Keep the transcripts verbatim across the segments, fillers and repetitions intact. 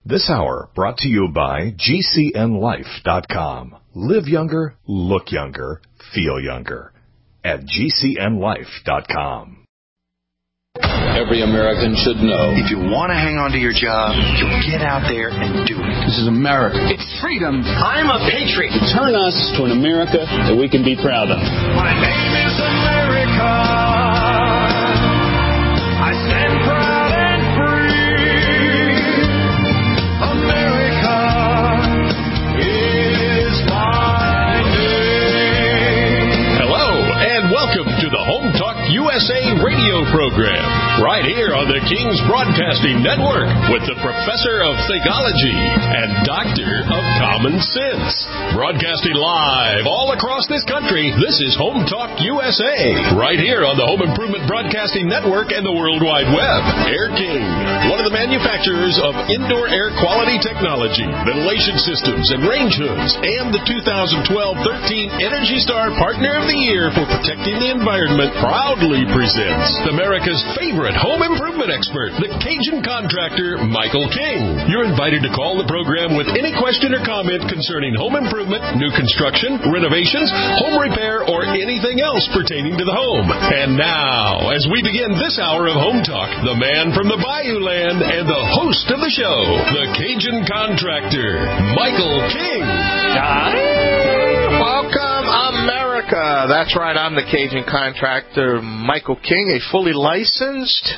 This hour brought to you by G C N life dot com. Live younger, look younger, feel younger at G C N life dot com. Every American should know. If you want to hang on to your job, you get out there and do it. This is America. It's freedom. I'm a patriot. Turn us to an America that we can be proud of. My name is America. I stand proud and free. America is my name. Hello, and welcome to the Home Talk U S A radio program, right here on the King's Broadcasting Network with the Professor of Theology and Doctor of Common Sense. Broadcasting live all across this country, this is Home Talk U S A, right here on the Home Improvement Broadcasting Network and the World Wide Web. Air King, one of the manufacturers of indoor air quality technology, ventilation systems, and range hoods, and the two thousand twelve thirteen Energy Star Partner of the Year for protecting the environment, proudly presents America's favorite home improvement expert, the Cajun contractor, Michael King. You're invited to call the program with any question or comment concerning home improvement, new construction, renovations, home repair, or anything else pertaining to the home. And now, as we begin this hour of Home Talk, the man from the Bayou Land and the host of the show, the Cajun contractor, Michael King. Welcome, America. That's right. I'm the Cajun contractor, Michael King, a fully licensed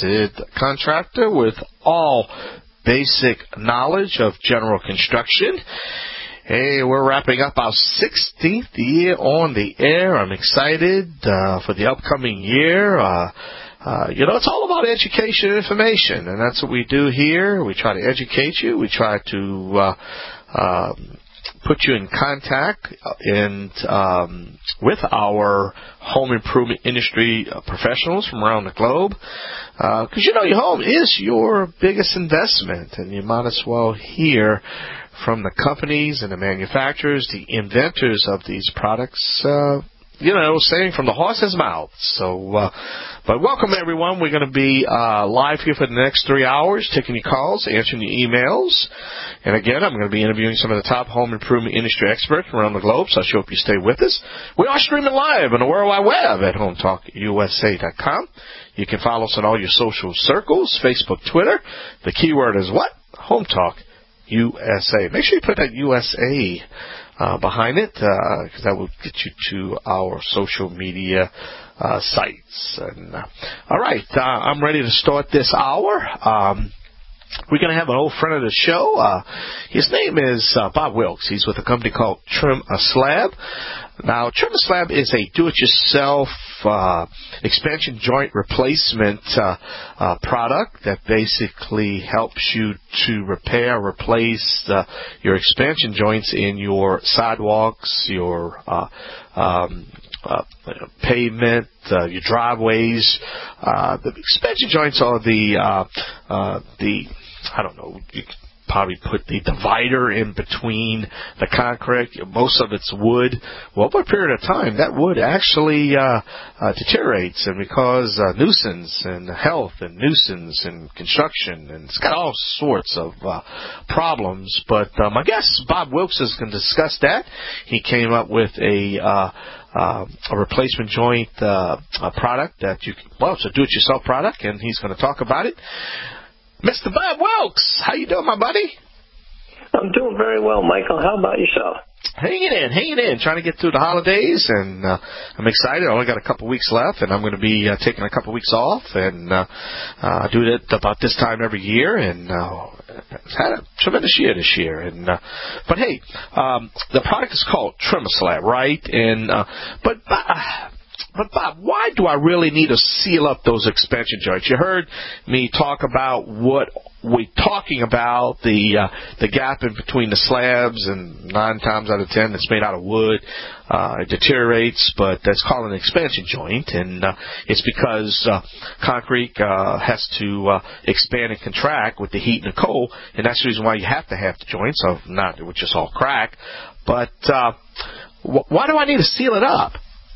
contractor with all basic knowledge of general construction. Hey, we're wrapping up our sixteenth year on the air. I'm excited uh, for the upcoming year. Uh, uh, you know, it's all about education and information, and that's what we do here. We try to educate you. We try to uh, uh, put you in contact and um, with our home improvement industry professionals from around the globe. Because, uh, you know, your home is your biggest investment, and you might as well hear from the companies and the manufacturers, the inventors of these products, uh, you know, saying from the horse's mouth. So, uh, but welcome, everyone. We're going to be uh, live here for the next three hours, taking your calls, answering your emails. And again, I'm going to be interviewing some of the top home improvement industry experts around the globe, so I hope you stay with us. We are streaming live on the World Wide Web at home talk U S A dot com. You can follow us on all your social circles, Facebook, Twitter. The keyword is what? Home Talk U S A. Make sure you put that U S A uh, behind it, because uh, that will get you to our social media uh, sites. And, uh, all right, uh, I'm ready to start this hour. Um, we're going to have an old friend of the show. Uh, his name is uh, Bob Wilkes. He's with a company called Trim a Slab. Now, Trim a Slab is a do-it-yourself uh, expansion joint replacement uh, uh, product that basically helps you to repair, replace uh, your expansion joints in your sidewalks, your uh, um, uh, pavement, uh, your driveways. Uh, the expansion joints are the uh, uh, the I don't know. You probably put the divider in between the concrete. Most of it's wood. Well, over a period of time, that wood actually uh, uh, deteriorates, and because uh, nuisance and health and nuisance and construction, and it's got all sorts of uh, problems. But uh, my guest, Bob Wilkes, is going to discuss that. He came up with a uh, uh, a replacement joint uh, a product that you can, well, it's a do-it-yourself product, and he's going to talk about it. Mister Bob Wilkes, how you doing, my buddy? I'm doing very well, Michael. How about yourself? Hanging in, hanging in, trying to get through the holidays, and uh, I'm excited. I only got a couple weeks left, and I'm going to be uh, taking a couple weeks off, and uh, uh, do it about this time every year, and uh, it's had a tremendous year this year. And uh, but hey, um, the product is called Trim a Slab, right? And uh, but. Uh, But, Bob, why do I really need to seal up those expansion joints? You heard me talk about what we're talking about, the uh, the gap in between the slabs, and nine times out of ten it's made out of wood. Uh, it deteriorates, but that's called an expansion joint, and uh, it's because uh, concrete uh, has to uh, expand and contract with the heat and the cold, and that's the reason why you have to have the joints, so not it would just all crack. But uh, wh- why do I need to seal it up?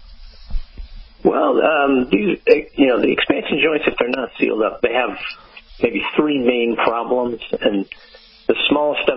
Well, um, these, you know, the expansion joints, if they're not sealed up, they have maybe three main problems. And the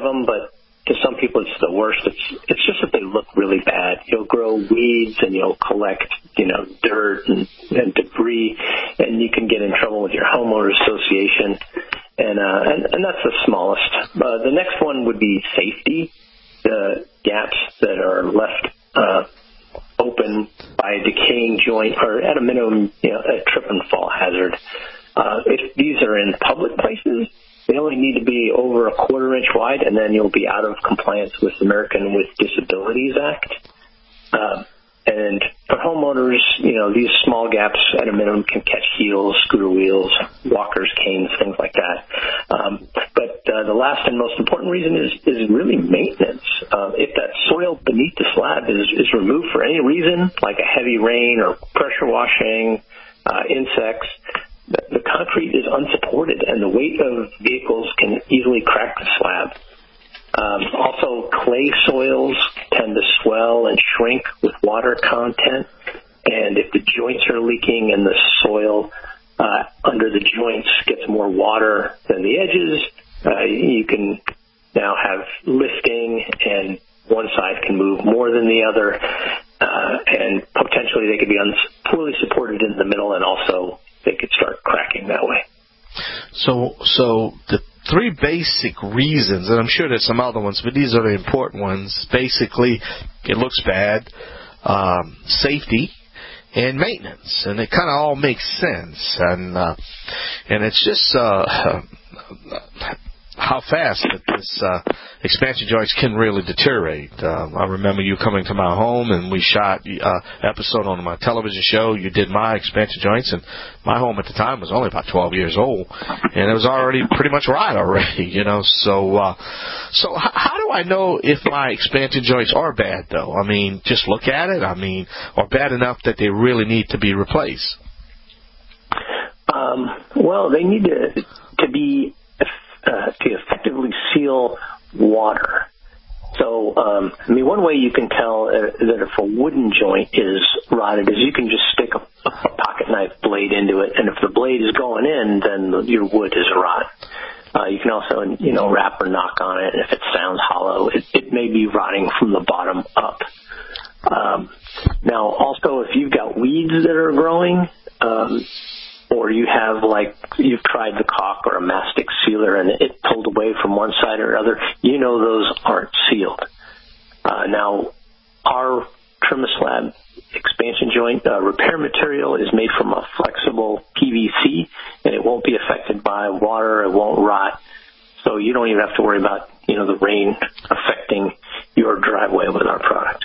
of them, but to some people it's the worst. It's it's just that they look really bad. You'll grow weeds and you'll collect, you know, dirt and, and debris, and you can get in trouble with your homeowners association. And uh, and, and that's the smallest. Uh, the next one would be safety. The gaps that are left uh, open by a decaying joint are at a minimum, you know, a trip and fall hazard. Uh, if these are in public places, they only need to be over a quarter inch wide, and then you'll be out of compliance with the American with Disabilities Act. Uh, and for homeowners, you know, these small gaps at a minimum can catch heels, scooter wheels, walkers, canes, things like that. Um, but uh, the last and most important reason is, is really maintenance. Uh, if that soil beneath the slab is, is removed for any reason, like a heavy rain or pressure washing, uh, insects, the concrete is unsupported, and the weight of vehicles can easily crack the slab. Um, also, clay soils tend to swell and shrink with water content, and if the joints are leaking and the soil uh, under the joints gets more water than the edges, uh, you can now have lifting, and one side can move more than the other, uh, and potentially they could be un- poorly supported in the middle, and also they could start cracking that way. So, so the three basic reasons, and I'm sure there's some other ones, but these are the important ones. Basically, it looks bad, um, safety, and maintenance, and it kind of all makes sense. And uh, and it's just uh, how fast that this uh, expansion joints can really deteriorate. Uh, I remember you coming to my home, and we shot an uh, episode on my television show. You did my expansion joints, and my home at the time was only about twelve years old, and it was already pretty much rot already, you know. So, uh, so h- how do I know if my expansion joints are bad, though? I mean, just look at it. I mean, or bad enough that they really need to be replaced? Um, well, they need to to be Uh, to effectively seal water. So, um, I mean, one way you can tell uh, that if a wooden joint is rotted is you can just stick a, a pocket knife blade into it, and if the blade is going in, then the, your wood is rot. Uh, you can also, you know, rap or knock on it, and if it sounds hollow, it, it may be rotting from the bottom up. Um, now, also, if you've got weeds that are growing, um, or you have, like, you've tried the caulk or a mastic sealer and it pulled away from one side or other, you know those aren't sealed. Uh, now, our Trimislab expansion joint uh, repair material is made from a flexible P V C, and it won't be affected by water, it won't rot, so you don't even have to worry about, you know, the rain affecting your driveway with our product.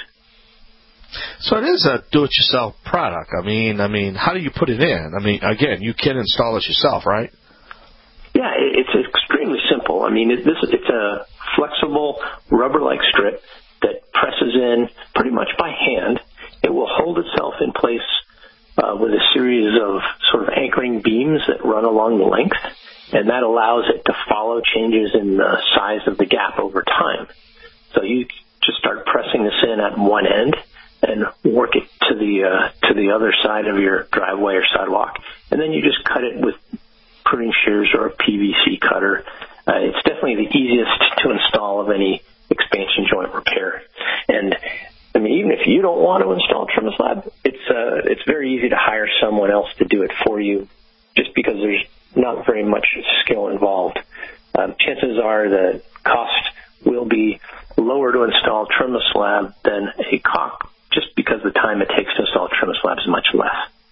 So it is a do-it-yourself product. I mean, I mean, how do you put it in? I mean, again, you can install it yourself, right? Yeah, it's extremely simple. I mean, it, this it's a flexible rubber-like strip that presses in pretty much by hand. It will hold itself in place uh, with a series of sort of anchoring beams that run along the length, and that allows it to follow changes in the size of the gap over time. So you just start pressing this in at one end and work it to the uh, to the other side of your driveway or sidewalk, and then you just cut it with pruning shears or a P V C cutter. Uh, it's definitely the easiest to install of any expansion joint repair. And I mean, even if you don't want to install Trimislab, it's uh, it's very easy to hire someone else to do it for you, just because there's not very much skill involved. Um, chances are the cost will be lower to install Trimislab than a caulk, just because the time it takes to install Trimislab is much less.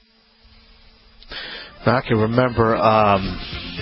Now, I can remember, um,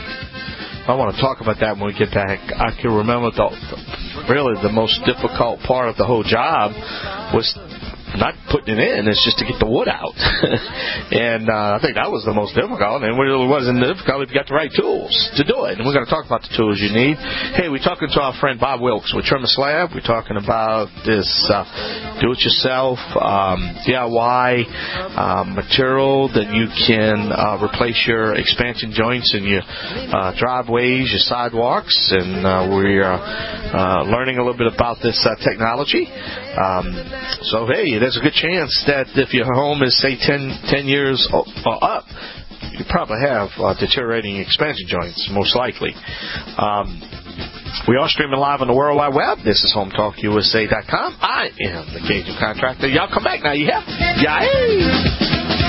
I want to talk about that when we get back. I can remember the, really the most difficult part of the whole job was not putting it in, it's just to get the wood out. and uh, I think that was the most difficult, and it really wasn't difficult if you got the right tools to do it. And we're going to talk about the tools you need. Hey, we're talking to our friend Bob Wilkes with Trimislab. We're talking about this uh, do-it-yourself um, D I Y uh, material that you can uh, replace your expansion joints in your uh, driveways, your sidewalks, and uh, we're uh, learning a little bit about this uh, technology. Um, so, hey, there's a good chance that if your home is, say, ten, ten years or up, you probably have uh, deteriorating expansion joints, most likely. Um, We are streaming live on the World Wide Web. This is home talk U S A dot com. I am the Cajun Contractor. Y'all come back now. You have? Yeah.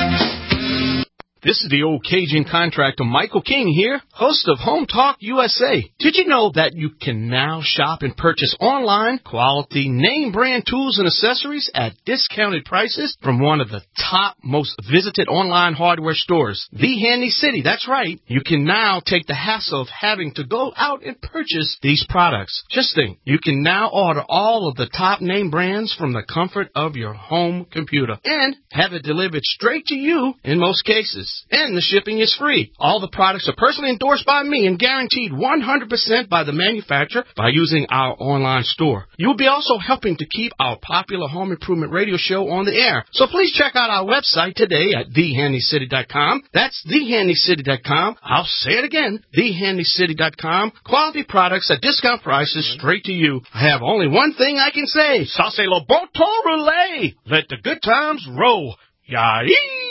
This is the old Cajun Contractor, Michael King here, host of Home Talk U S A. Did you know that you can now shop and purchase online quality name brand tools and accessories at discounted prices from one of the top most visited online hardware stores, The Handy City? That's right. You can now take the hassle of having to go out and purchase these products. Just think, you can now order all of the top name brands from the comfort of your home computer and have it delivered straight to you in most cases. And the shipping is free. All the products are personally endorsed by me and guaranteed one hundred percent by the manufacturer by using our online store. You'll be also helping to keep our popular home improvement radio show on the air. So please check out our website today at the handy city dot com. That's the handy city dot com. I'll say it again, the handy city dot com. Quality products at discount prices straight to you. I have only one thing I can say. Ça c'est le bon temps roulé. Let the good times roll. Yay!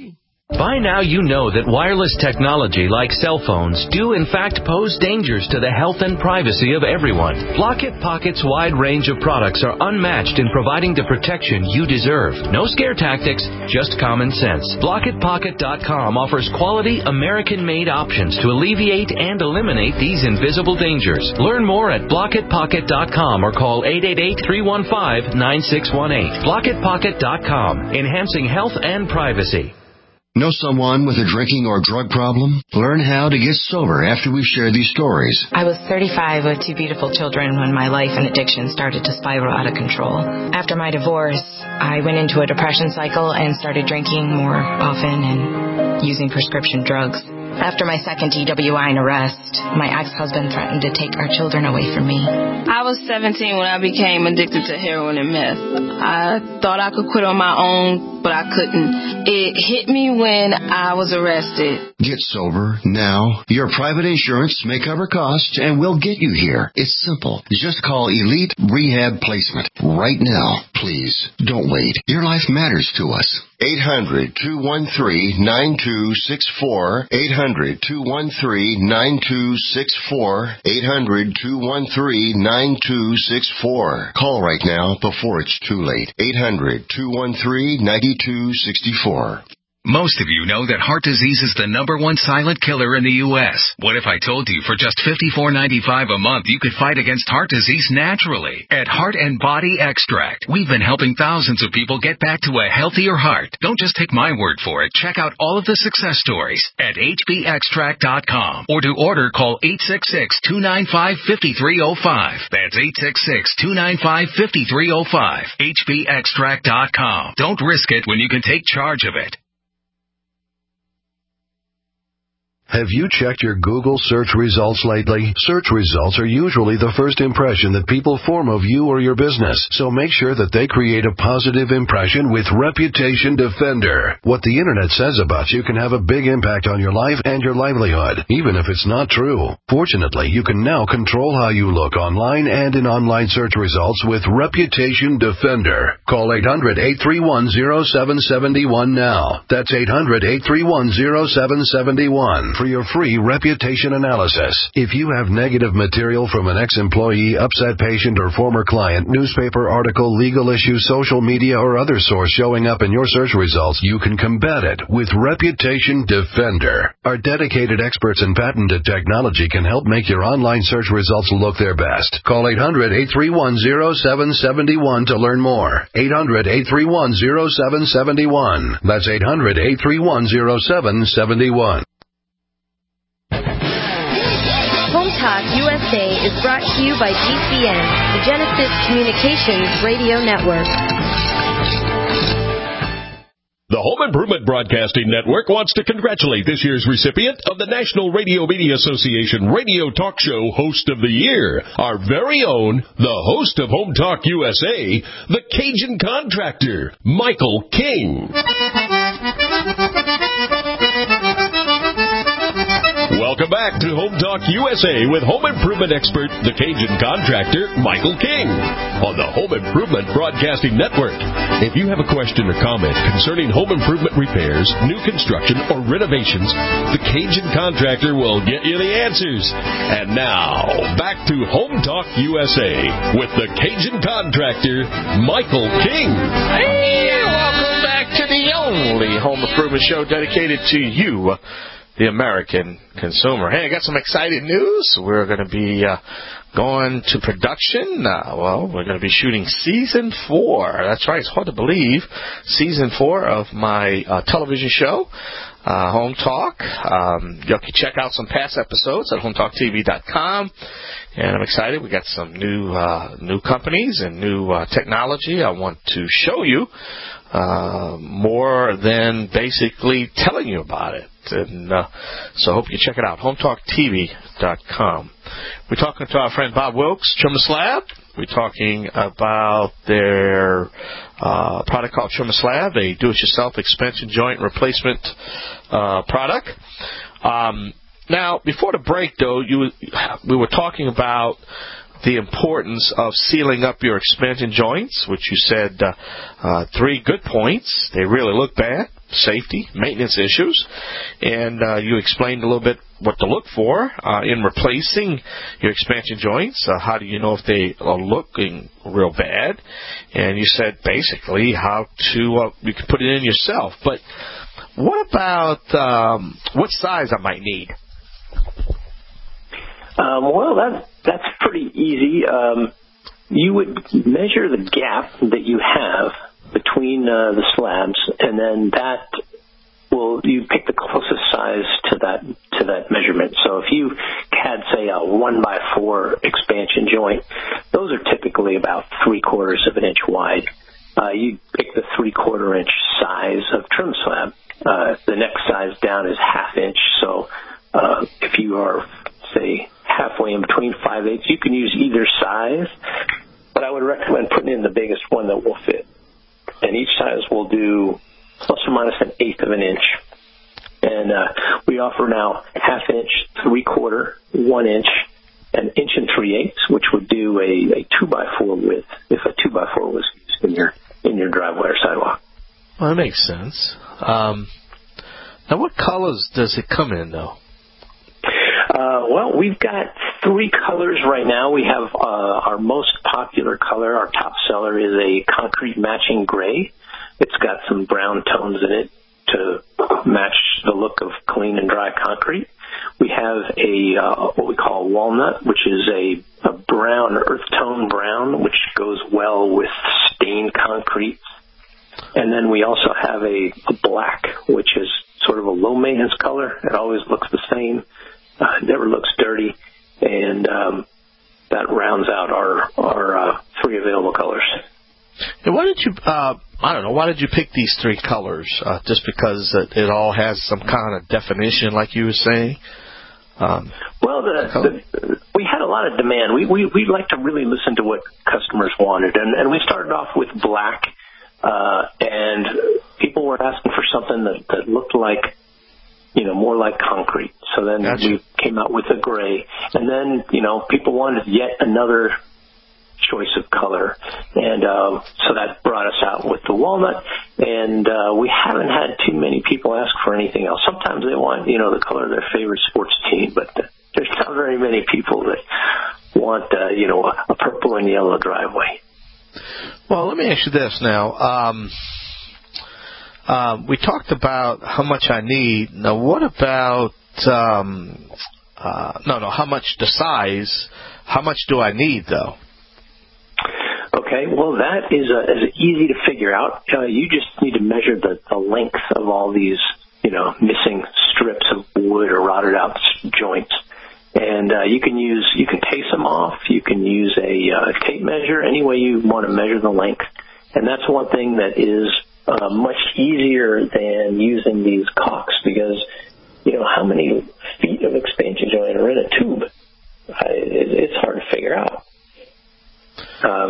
By now you know that wireless technology like cell phones do in fact pose dangers to the health and privacy of everyone. Blockit Pocket's wide range of products are unmatched in providing the protection you deserve. No scare tactics, just common sense. Blockit Pocket dot com offers quality American-made options to alleviate and eliminate these invisible dangers. Learn more at Blockit Pocket dot com or call eight eight eight, three one five, nine six one eight. Blockit Pocket dot com, enhancing health and privacy. Know someone with a drinking or drug problem? Learn how to get sober after we share these stories. I was thirty-five with two beautiful children when my life and addiction started to spiral out of control. After my divorce, I went into a depression cycle and started drinking more often and using prescription drugs. After my second D W I and arrest, my ex-husband threatened to take our children away from me. I was seventeen when I became addicted to heroin and meth. I thought I could quit on my own, but I couldn't. It hit me when I was arrested. Get sober now. Your private insurance may cover costs and we'll get you here. It's simple. Just call Elite Rehab Placement right now. Please, don't wait. Your life matters to us. eight hundred, two one three, nine two six four. eight hundred, two one three, nine two six four. eight hundred, two one three, nine two six four. Call right now before it's too late. eight hundred, two one three, nine two six four. Most of you know that heart disease is the number one silent killer in the U S What if I told you for just fifty-four ninety-five a month you could fight against heart disease naturally? At Heart and Body Extract, we've been helping thousands of people get back to a healthier heart. Don't just take my word for it. Check out all of the success stories at H B extract dot com. Or to order, call eight six six, two nine five, five three zero five. That's eight six six, two nine five, five three zero five. H B extract dot com. Don't risk it when you can take charge of it. Have you checked your Google search results lately? Search results are usually the first impression that people form of you or your business, so make sure that they create a positive impression with Reputation Defender. What the Internet says about you can have a big impact on your life and your livelihood, even if it's not true. Fortunately, you can now control how you look online and in online search results with Reputation Defender. Call eight hundred, eight three one, zero seven seven one now. That's eight hundred, eight three one, zero seven seven one. For your free reputation analysis. If you have negative material from an ex-employee, upset patient, or former client, newspaper article, legal issue, social media, or other source showing up in your search results, you can combat it with Reputation Defender. Our dedicated experts in patented technology can help make your online search results look their best. Call eight hundred, eight three one, zero seven seven one to learn more. eight hundred, eight three one, zero seven seven one. That's eight hundred, eight three one, zero seven seven one. Home Talk U S A is brought to you by G C N, the Genesis Communications Radio Network. The Home Improvement Broadcasting Network wants to congratulate this year's recipient of the National Radio Media Association Radio Talk Show Host of the Year, our very own, the host of Home Talk U S A, the Cajun Contractor, Michael King. Welcome Welcome back to Home Talk U S A with home improvement expert, the Cajun contractor, Michael King, on the Home Improvement Broadcasting Network. If you have a question or comment concerning home improvement repairs, new construction, or renovations, the Cajun contractor will get you the answers. And now, back to Home Talk U S A with the Cajun contractor, Michael King. Hey, welcome back to the only home improvement show dedicated to you, the American consumer. Hey, I got some exciting news. We're going to be uh, going to production. Uh, well, we're going to be shooting season four. That's right. It's hard to believe. Season four of my uh, television show, uh, Home Talk. Um, you can check out some past episodes at home talk t v dot com. And I'm excited. We got some new uh, new companies and new uh, technology I want to show you, uh, more than basically telling you about it. And uh, so I hope you check it out, home talk t v dot com. We're talking to our friend Bob Wilkes, Trimless Lab. We're talking about their uh, product called Trimless Lab, a do-it-yourself expansion joint replacement uh, product. Um, now, before the break, though, you we were talking about the importance of sealing up your expansion joints, which you said uh, uh, three good points. They really look bad. Safety, maintenance issues, and uh, you explained a little bit what to look for uh, in replacing your expansion joints. Uh, how do you know if they are looking real bad? And you said basically how to, uh, you can put it in yourself. But what about um, what size I might need? Um, well, that, that's pretty easy. Um, you would measure the gap that you have between uh, the slabs, and then that will, you pick the closest size to that to that measurement. So if you had, say, a one by four expansion joint, those are typically about three quarters of an inch wide. Uh, you pick the three quarter inch size of trim slab. Uh, the next size down is half inch. So uh, if you are, say, halfway in between five eighths, you can use either size, but I would recommend putting in the biggest one that will fit. And each size will do plus or minus an eighth of an inch. And uh, we offer now half inch, three quarter, one inch, an inch and three eighths, which would do a, a two by four width if a two by four was used in your in your driveway or sidewalk. Well, that makes sense. Um, now, what colors does it come in, though? Uh, well, we've got three colors right now. We have uh, our most popular color, our top seller, is a concrete matching gray. It's got some brown tones in it to match the look of clean and dry concrete. We have a uh, what we call walnut, which is a, a brown, earth tone brown, which goes well with stained concrete. And then we also have a, a black, which is sort of a low maintenance color. It always looks the same. Uh, never looks dirty, and um, that rounds out our our uh, three available colors. And why did you? Uh, I don't know. Why did you pick these three colors? Uh, just because it, it all has some kind of definition, like you were saying. Um, well, the, the, we had a lot of demand. We we we like to really listen to what customers wanted, and and we started off with black, uh, and people were asking for something that, that looked like, you know, more like concrete. So then gotcha. We came out with a gray. And then, you know, people wanted yet another choice of color. And uh, so that brought us out with the walnut. And uh, we haven't had too many people ask for anything else. Sometimes they want, you know, the color of their favorite sports team, but there's not very many people that want, uh, you know, a purple and yellow driveway. Well, let me ask you this now. Um, Uh, we talked about how much I need. Now, what about, um, uh, no, no, how much the size, how much do I need, though? Okay, well, that is, uh, is easy to figure out. Uh, you just need to measure the, the length of all these, you know, missing strips of wood or rotted out joints. And uh, you can use, you can taste them off. You can use a uh, tape measure, any way you want to measure the length. And that's one thing that is Uh, much easier than using these caulks, because, you know, how many feet of expansion joint are in a tube? I, it, it's hard to figure out. Um,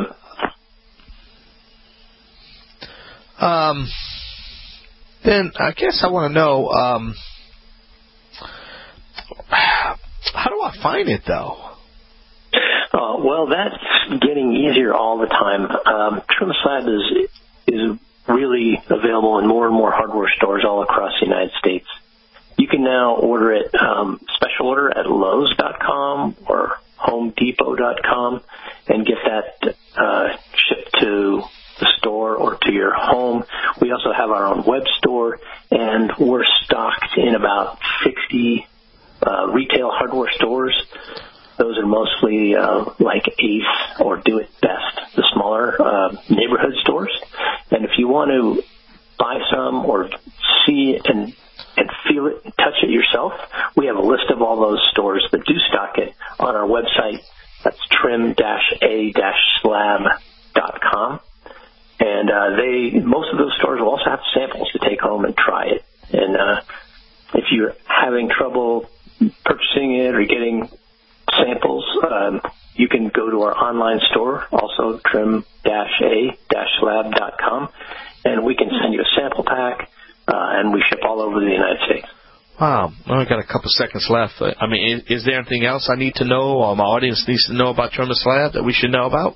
um, then I guess I want to know, um, find it, though? Uh, well, that's getting easier all the time. Um, Trim Slab is is really available in more and more hardware stores all across the United States. You can now order it um, special order at Lowe's dot com or Home Depot dot com and get that uh, shipped to the store or to your home. We also have our own web store, and we're stocked in about sixty uh, retail hardware stores. Those are mostly uh, like Ace or Do It Best, the smaller uh, neighborhood stores. And if you want to buy some or see and and feel it, touch it yourself, we have a list of all those stores that do stock it on our website. That's trim a slab dot com. And uh, they most of those stores will also have samples to take home and try it. And uh, if you're having trouble purchasing it or getting samples, um, you can go to our online store, also trim a slab dot com, and we can send you a sample pack, uh, and we ship all over the United States. Wow. Well, I've got a couple seconds left. I mean, is, is there anything else I need to know or my audience needs to know about Trim Slab that we should know about?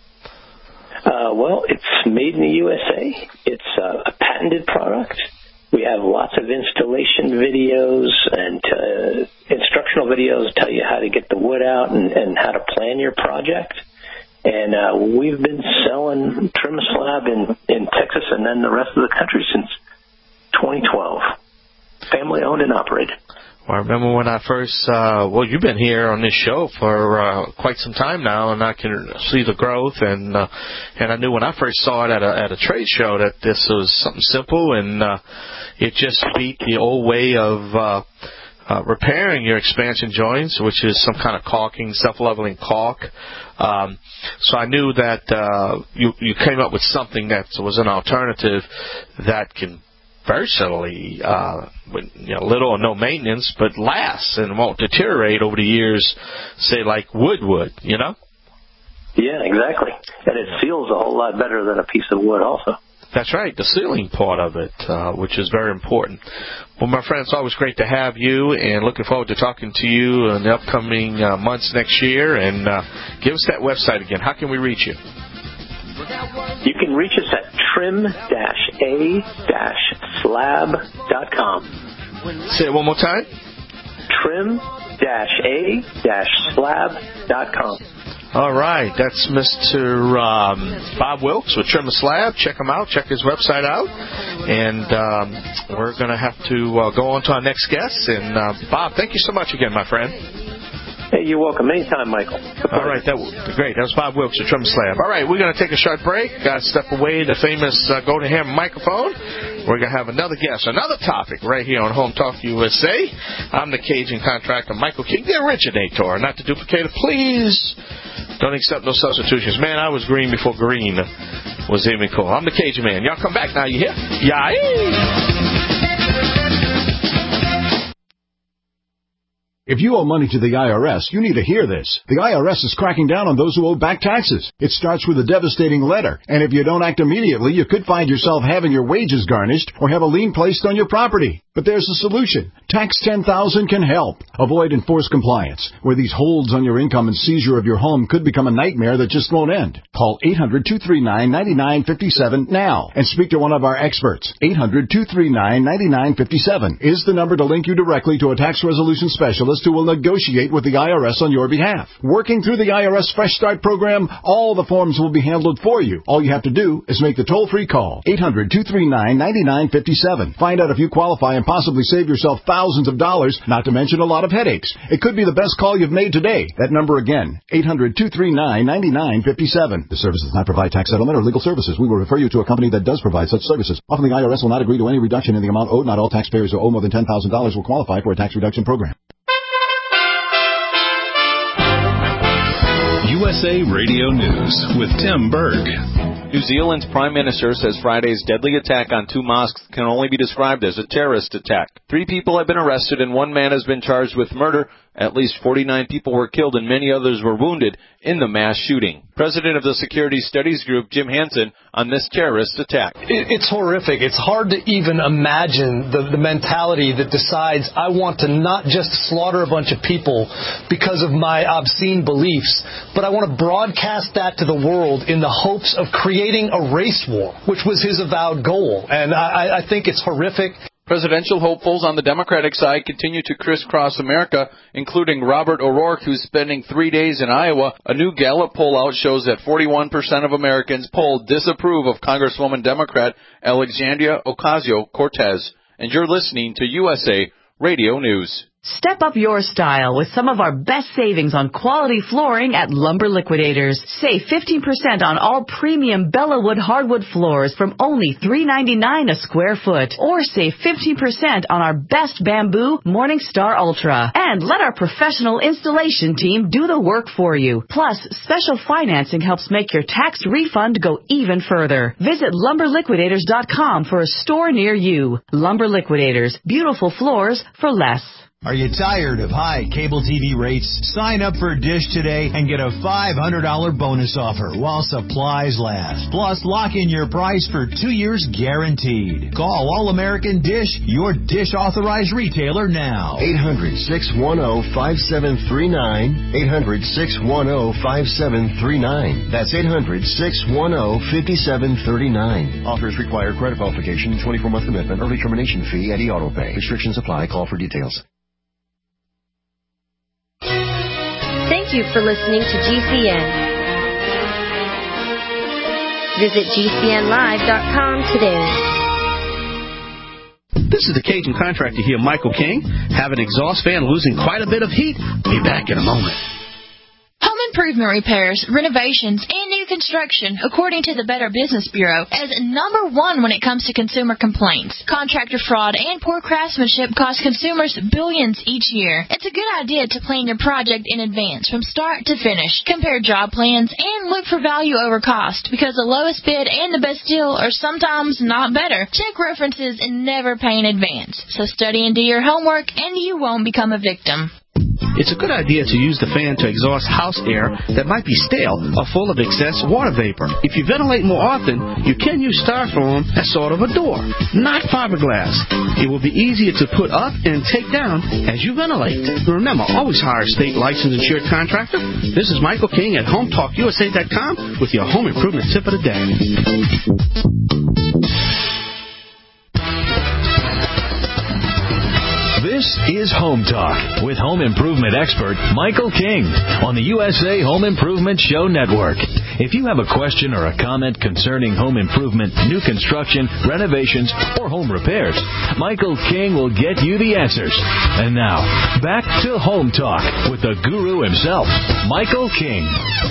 Uh, well, it's made in the U S A. It's uh, a patented product. We have lots of installation videos and uh, instructional videos tell you how to get the wood out and, and how to plan your project. And uh, we've been selling Trim Slab in, in Texas and then the rest of the country since twenty twelve. Family owned and operated. Well, I remember when I first, uh, well, you've been here on this show for uh, quite some time now, and I can see the growth. And uh, and I knew when I first saw it at a, at a trade show that this was something simple, and uh, it just beat the old way of uh, uh, repairing your expansion joints, which is some kind of caulking, self-leveling caulk. Um, so I knew that uh, you, you came up with something that was an alternative that can virtually, uh, with you know, little or no maintenance, but lasts and won't deteriorate over the years, say like wood would, you know? Yeah, exactly. And it seals a whole lot better than a piece of wood also. That's right, the sealing part of it, uh, which is very important. Well, my friend, it's always great to have you, and looking forward to talking to you in the upcoming uh, months next year. And uh, give us that website again. How can we reach you? You can reach us at trim a slab dot com. Say it one more time. trim a slab dot com. All right, that's Mister Um, Bob Wilkes with Trim a Slab. Check him out. Check his website out. And um, we're going to have to uh, go on to our next guest. And, uh, Bob, thank you so much again, my friend. Hey, you're welcome. Anytime, Michael. All right, that was great. That was Bob Wilkes with Trim a Slab. All right, we're going to take a short break. Got to step away the famous uh, Go to Him microphone. We're going to have another guest, another topic right here on Home Talk U S A. I'm the Cajun contractor, Michael King, the originator, not the duplicator. Please don't accept no substitutions. Man, I was green before green was even cool. I'm the Cajun man. Y'all come back now, you hear? Yeah. If you owe money to the I R S, you need to hear this. The I R S is cracking down on those who owe back taxes. It starts with a devastating letter, and if you don't act immediately, you could find yourself having your wages garnished or have a lien placed on your property. But there's a solution. Tax ten thousand can help. Avoid enforced compliance, where these holds on your income and seizure of your home could become a nightmare that just won't end. Call eight hundred, two three nine, nine nine five seven now and speak to one of our experts. eight hundred, two three nine, nine nine five seven is the number to link you directly to a tax resolution specialist who will negotiate with the I R S on your behalf. Working through the I R S Fresh Start program, all the forms will be handled for you. All you have to do is make the toll-free call. eight hundred, two three nine, nine nine five seven. Find out if you qualify and possibly save yourself thousands of dollars, not to mention a lot of headaches. It could be the best call you've made today. That number again, eight hundred, two three nine, nine nine five seven. The service does not provide tax settlement or legal services. We will refer you to a company that does provide such services. Often the I R S will not agree to any reduction in the amount owed. Not all taxpayers who owe more than ten thousand dollars will qualify for a tax reduction program. U S A Radio News with Tim Berg. New Zealand's Prime Minister says Friday's deadly attack on two mosques can only be described as a terrorist attack. Three people have been arrested and one man has been charged with murder At least forty-nine people were killed and many others were wounded in the mass shooting. President of the Security Studies Group, Jim Hansen, on this terrorist attack. It's horrific. It's hard to even imagine the, the mentality that decides I want to not just slaughter a bunch of people because of my obscene beliefs, but I want to broadcast that to the world in the hopes of creating a race war, which was his avowed goal. And I, I think it's horrific. Presidential hopefuls on the Democratic side continue to crisscross America, including Robert O'Rourke, who's spending three days in Iowa. A new Gallup poll out shows that forty-one percent of Americans polled disapprove of Congresswoman Democrat Alexandria Ocasio-Cortez. And you're listening to U S A Radio News. Step up your style with some of our best savings on quality flooring at Lumber Liquidators. Save fifteen percent on all premium Bellawood hardwood floors from only three ninety-nine a square foot. Or save fifteen percent on our best bamboo Morningstar Ultra. And let our professional installation team do the work for you. Plus, special financing helps make your tax refund go even further. Visit lumber liquidators dot com for a store near you. Lumber Liquidators. Beautiful floors for less. Are you tired of high cable T V rates? Sign up for Dish today and get a five hundred dollars bonus offer while supplies last. Plus, lock in your price for two years guaranteed. Call All-American Dish, your Dish authorized retailer now. eight hundred, six one zero, five seven three nine. eight hundred, six one zero, five seven three nine. That's eight hundred, six one zero, five seven three nine. Offers require credit qualification, twenty-four month commitment, early termination fee, and e-auto pay. Restrictions apply. Call for details. Thank you for listening to G C N. Visit G C N live dot com today. This is the Cajun Contractor here, Michael King. Have an exhaust fan losing quite a bit of heat? Be back in a moment. Home improvement repairs, renovations, and new construction, according to the Better Business Bureau, as number one when it comes to consumer complaints. Contractor fraud and poor craftsmanship cost consumers billions each year. It's a good idea to plan your project in advance from start to finish. Compare job plans and look for value over cost, because the lowest bid and the best deal are sometimes not better. Check references and never pay in advance. So study and do your homework, and you won't become a victim. It's a good idea to use the fan to exhaust house air that might be stale or full of excess water vapor. If you ventilate more often, you can use styrofoam as sort of a door, not fiberglass. It will be easier to put up and take down as you ventilate. Remember, always hire a state licensed insured contractor. This is Michael King at home talk U S A dot com with your home improvement tip of the day. This is Home Talk with home improvement expert Michael King on the U S A Home Improvement Show Network. If you have a question or a comment concerning home improvement, new construction, renovations, or home repairs, Michael King will get you the answers. And now, back to Home Talk with the guru himself, Michael King.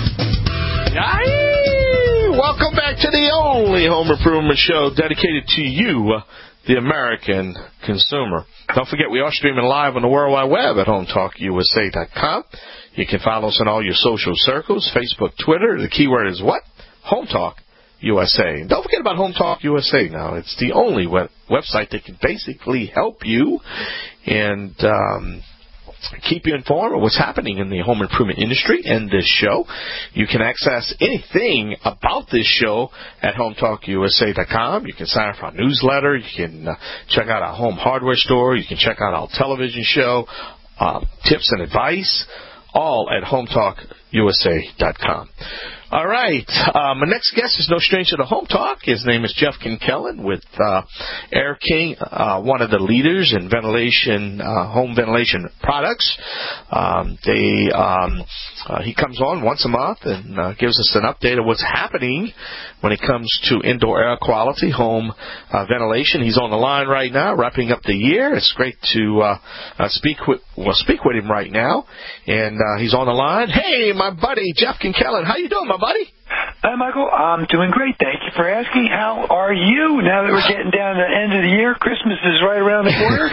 Aye! Welcome back to the only home improvement show dedicated to you, the American consumer. Don't forget, we are streaming live on the World Wide Web at home talk U S A dot com. You can follow us on all your social circles, Facebook, Twitter. The keyword is what? Home Talk U S A. And don't forget about Home Talk U S A now. It's the only web- website that can basically help you and um, keep you informed of what's happening in the home improvement industry and this show. You can access anything about this show at home talk U S A dot com. You can sign up for our newsletter. You can uh, check out our home hardware store. You can check out our television show, uh, tips and advice, all at home talk U S A dot com. All right. Uh, my next guest is no stranger to Home Talk. His name is Jeff Kinkellen with uh, Air King, uh, one of the leaders in ventilation, uh, home ventilation products. Um, they, um, uh, he comes on once a month and uh, gives us an update of what's happening when it comes to indoor air quality, home uh, ventilation. He's on the line right now, wrapping up the year. It's great to uh, uh, speak with well speak with him right now, and uh, he's on the line. Hey, my buddy Jeff Kinkellen, how you doing, my buddy? Uh, Hi, Michael. I'm doing great. Thank you for asking. How are you now that we're getting down to the end of the year? Christmas is right around the corner.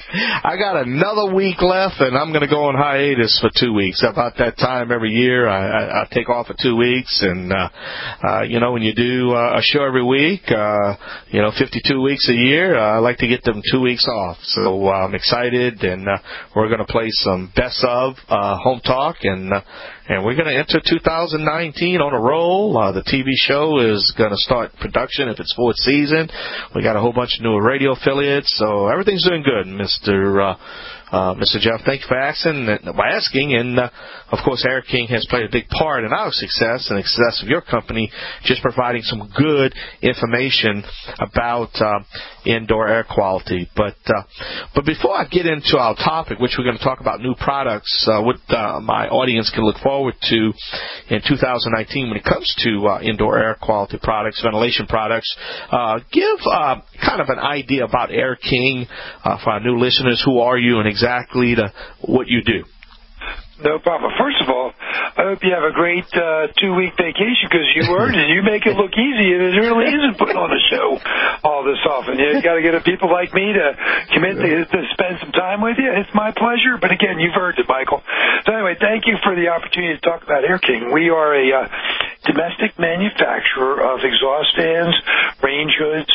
I got another week left, and I'm going to go on hiatus for two weeks. About that time every year, I, I, I take off for two weeks. And, uh, uh, you know, when you do uh, a show every week, uh, you know, fifty-two weeks a year, uh, I like to get them two weeks off. So uh, I'm excited, and uh, we're going to play some best of uh, Home Talk, and uh, and we're going to enter two thousand nineteen on a roll. Uh, the T V show is going to start production if it's fourth season. We got a whole bunch of new radio affiliates, so everything's doing good, Mister Uh, Uh, Mister Jeff, thank you for asking, by asking, and uh, of course Eric King has played a big part in our success and the success of your company, just providing some good information about uh, indoor air quality. But uh, but before I get into our topic, which we're going to talk about new products, uh, what uh, my audience can look forward to in two thousand nineteen when it comes to uh, indoor air quality products, ventilation products, uh, give uh, kind of an idea about Eric King uh, for our new listeners. Who are you and exactly the, what you do? No problem. First of all, I hope you have a great uh, two-week vacation because you earned it. You make it look easy, and it really isn't putting on a show all this often. You got to get a people like me to commit to, to spend some time with you. It's my pleasure. But again, you've earned it, Michael. So anyway, thank you for the opportunity to talk about Air King. We are a uh, domestic manufacturer of exhaust fans, range hoods,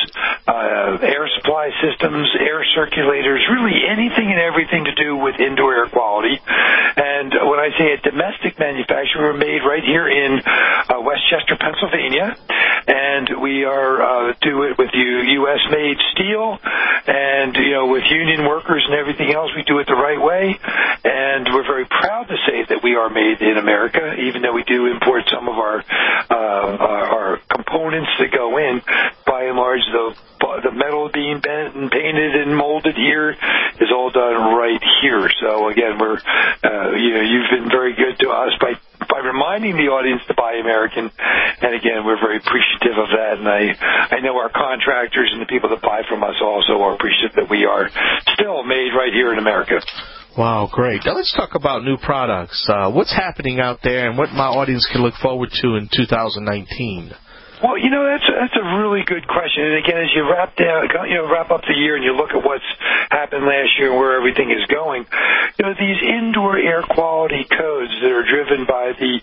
uh, air supply systems, air circulators, really anything and everything to do with indoor air quality. And when I say a domestic manufacturer, we're made right here in uh, Westchester, Pennsylvania, and we are uh, do it with U S made steel, and you know, with union workers and everything else, we do it the right way. And we're very proud to say that we are made in America, even though we do import some of our uh, our, our components that go in. By and large, the the metal being bent and painted and molded here is all done right here. So again, we're uh, you know, you've been very good to us by by reminding the audience to buy American, and again, we're very appreciative of that. And I I know our contractors and the people that buy from us also are appreciative that we are still made right here in America. Wow, great. Now let's talk about new products. Uh, what's happening out there, and what my audience can look forward to in two thousand nineteen? Well, you know, that's that's a really good question. And again, as you wrap down, you know, wrap up the year and you look at what's happened last year and where everything is going, you know, these indoor air quality codes that are driven by the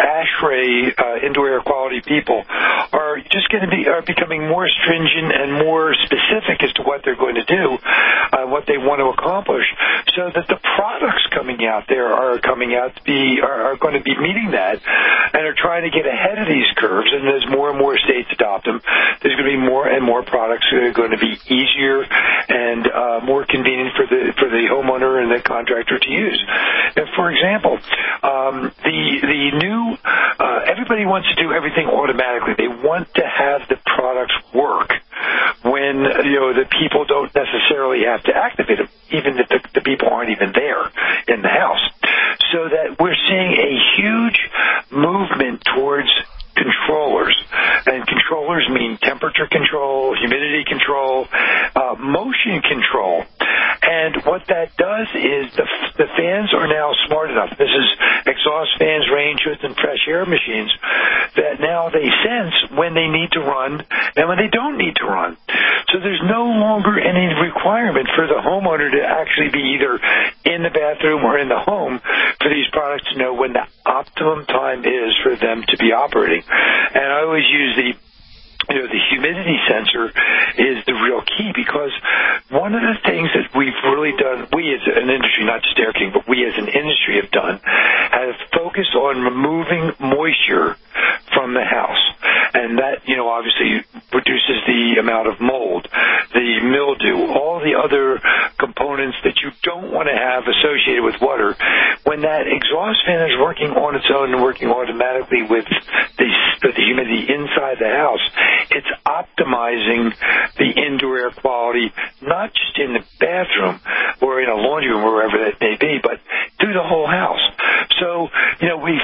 ASHRAE uh, indoor air quality people are just going to be are becoming more stringent and more specific as to what they're going to do, uh, what they want to accomplish, so that the products coming out there are coming out to be are, are going to be meeting that and are trying to get ahead of these curves. And there's more and more states adopt them. There's going to be more and more products that are going to be easier and uh, more convenient for the for the homeowner and the contractor to use. And for example, um, the the new uh, everybody wants to do everything automatically. They want to have the products work when you know the people don't necessarily have to activate them, even if the, the people aren't even there in the house. So that we're seeing a huge movement towards controllers, and controllers mean temperature control, humidity control, uh, motion control. And what that does is the, the fans are now smart enough. This is exhaust fans, range hoods, and fresh air machines that now they sense when they need to run and when they don't need to run. So there's no longer any requirement for the homeowner to actually be either in the bathroom or in the home for these products to know when the optimum time is for them to be operating. And I always use the You know, the humidity sensor is the real key, because one of the things that we've really done, we as an industry, not just Air King, but we as an industry have done, have focused on removing moisture from the house. And that, you know, obviously reduces the amount of mold, the mildew, all the other components that you don't want to have associated with water. When that exhaust fan is working on its own and working automatically with the, with the humidity inside the house, it's optimizing the indoor air quality, not just in the bathroom or in a laundry room or wherever that may be, but through the whole house. So, you know, we focus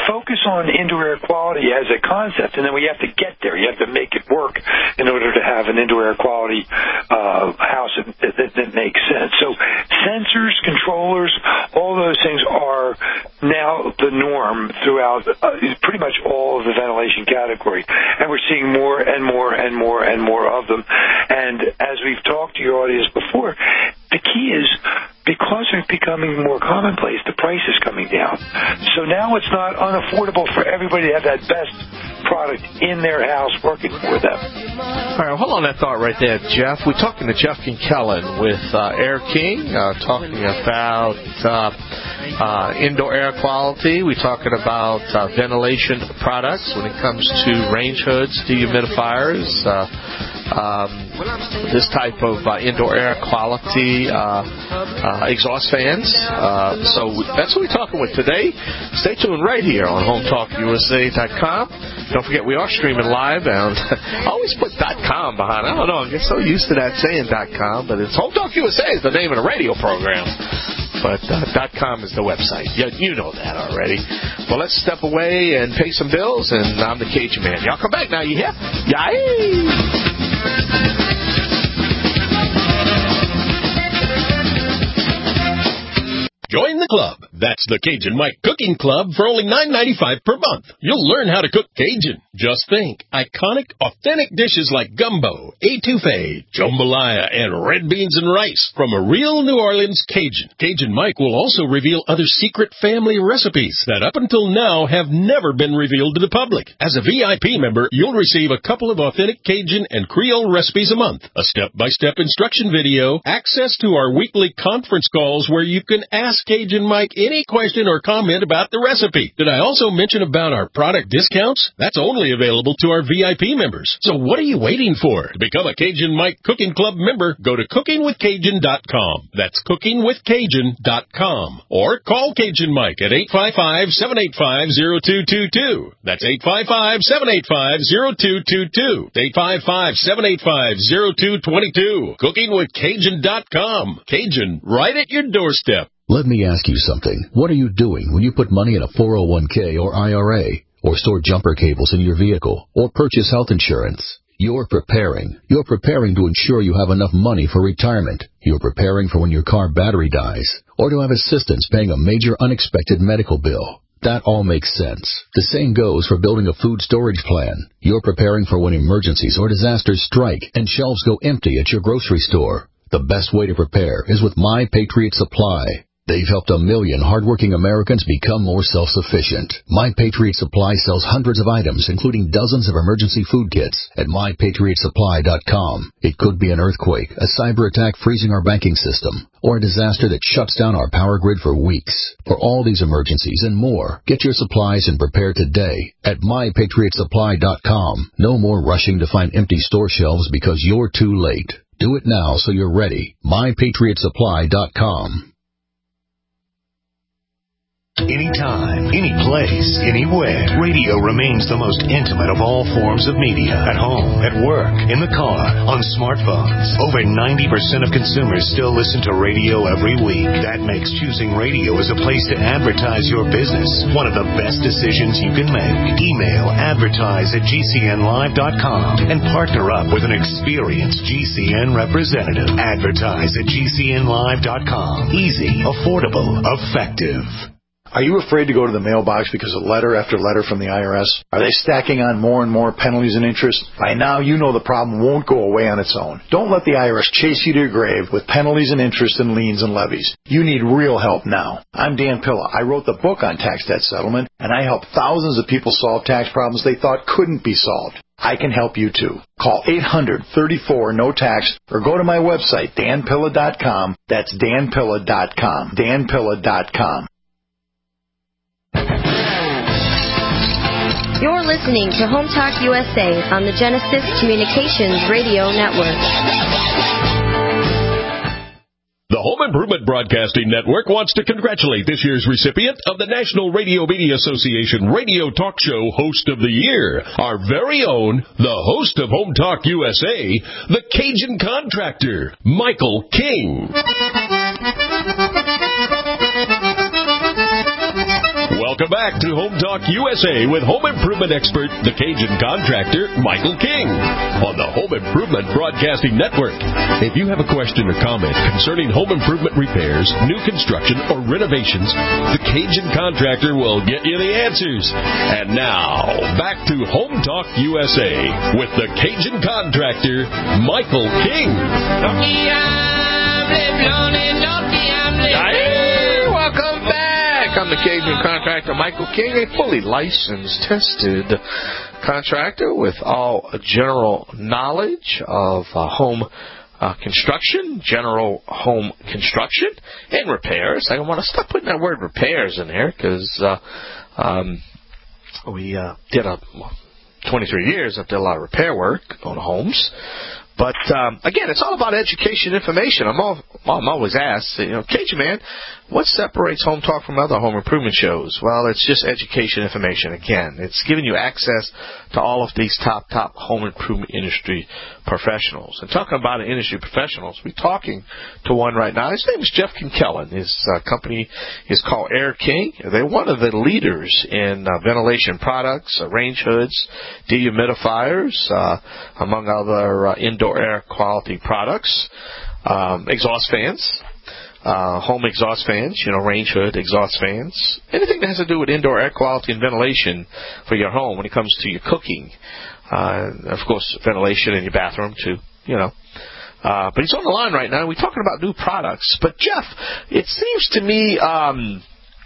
on indoor air quality as a concept, and then we have to get there. You have to make it work in order to have an indoor air quality uh, house that, that, that makes sense. So sensors, controllers, all those things are now the norm throughout uh, pretty much all of the ventilation category, and we're seeing more and more and more and more of them. And as we've talked to your audience before, the key is, because they're becoming more commonplace, the price is coming down. So now it's not unaffordable for everybody to have that best product in their house working for them. All right, hold on that thought right there, Jeff. We're talking to Jeff Kinkellen with uh, Air King, uh, talking about uh, uh, indoor air quality. We're talking about uh, ventilation products when it comes to range hoods, dehumidifiers, uh, um, this type of uh, indoor air quality uh, uh, exhaust fans. Uh, so that's what we're talking with today. Stay tuned right here on home talk U S A dot com. Don't forget, we are streaming live, and I always put .com behind it. I don't know, I get so used to that saying .com, but it's Home Talk U S A is the name of the radio program. But uh, .com is the website. You, you know that already. Well, let's step away and pay some bills, and I'm the Cajun Man. Y'all come back now, you hear? Yay! Join the club. That's the Cajun Mike Cooking Club for only nine ninety-five per month. You'll learn how to cook Cajun. Just think, iconic, authentic dishes like gumbo, etouffee, jambalaya, and red beans and rice from a real New Orleans Cajun. Cajun Mike will also reveal other secret family recipes that up until now have never been revealed to the public. As a V I P member, you'll receive a couple of authentic Cajun and Creole recipes a month, a step-by-step instruction video, access to our weekly conference calls where you can ask Cajun Mike any question or comment about the recipe. Did I also mention about our product discounts? That's only available to our V I P members. So what are you waiting for? To become a Cajun Mike Cooking Club member, go to cooking with cajun dot com. That's cooking with cajun dot com. Or call Cajun Mike at eight five five, seven eight five, zero two two two. That's eight five five, seven eight five, zero two two two. eight five five, seven eight five, zero two two two. cooking with cajun dot com. Cajun, right at your doorstep. Let me ask you something. What are you doing when you put money in a four oh one k or I R A, or store jumper cables in your vehicle, or purchase health insurance? You're preparing. You're preparing to ensure you have enough money for retirement. You're preparing for when your car battery dies, or to have assistance paying a major unexpected medical bill. That all makes sense. The same goes for building a food storage plan. You're preparing for when emergencies or disasters strike and shelves go empty at your grocery store. The best way to prepare is with My Patriot Supply. They've helped a million hardworking Americans become more self-sufficient. My Patriot Supply sells hundreds of items, including dozens of emergency food kits, at my patriot supply dot com. It could be an earthquake, a cyber attack freezing our banking system, or a disaster that shuts down our power grid for weeks. For all these emergencies and more, get your supplies and prepare today at my patriot supply dot com. No more rushing to find empty store shelves because you're too late. Do it now so you're ready. my patriot supply dot com. Anytime, any place, anywhere. Radio remains the most intimate of all forms of media. At home, at work, in the car, on smartphones. Over ninety percent of consumers still listen to radio every week. That makes choosing radio as a place to advertise your business one of the best decisions you can make. Email advertise at g c n live dot com and partner up with an experienced G C N representative. Advertise at g c n live dot com. Easy, affordable, effective. Are you afraid to go to the mailbox because of letter after letter from the I R S? Are they stacking on more and more penalties and interest? By now, you know the problem won't go away on its own. Don't let the I R S chase you to your grave with penalties and interest and liens and levies. You need real help now. I'm Dan Pilla. I wrote the book on tax debt settlement, and I helped thousands of people solve tax problems they thought couldn't be solved. I can help you too. Call eight hundred, thirty-four, no tax or go to my website, dan pilla dot com. That's dan pilla dot com. dan pilla dot com. You're listening to Home Talk U S A on the Genesis Communications Radio Network. The Home Improvement Broadcasting Network wants to congratulate this year's recipient of the National Radio Media Association Radio Talk Show Host of the Year, our very own, the host of Home Talk U S A, the Cajun Contractor, Michael King. Welcome back to Home Talk U S A with home improvement expert, the Cajun contractor, Michael King, on the Home Improvement Broadcasting Network. If you have a question or comment concerning home improvement repairs, new construction, or renovations, the Cajun contractor will get you the answers. And now, back to Home Talk U S A with the Cajun contractor, Michael King. Hey, welcome back. I'm the Cajun contractor, Michael King, a fully licensed, tested contractor with all general knowledge of uh, home uh, construction, general home construction, and repairs. I want to stop putting that word repairs in there because uh, um, we uh, did a twenty-three years. I've done a lot of repair work on homes. But, um, again, it's all about education information. I'm, all, I'm always asked, you know, Cajun man, what separates Home Talk from other home improvement shows? Well, it's just education information. Again, it's giving you access to all of these top, top home improvement industry professionals. And talking about industry professionals, we're talking to one right now. His name is Jeff Kinkellen. His uh, company is called Air King. They're one of the leaders in uh, ventilation products, uh, range hoods, dehumidifiers, uh, among other uh, indoor air quality products, um, exhaust fans, uh, home exhaust fans, you know, range hood exhaust fans, anything that has to do with indoor air quality and ventilation for your home when it comes to your cooking. Uh, of course, ventilation in your bathroom too, you know. Uh, but he's on the line right now. We're talking about new products. But Jeff, it seems to me, um,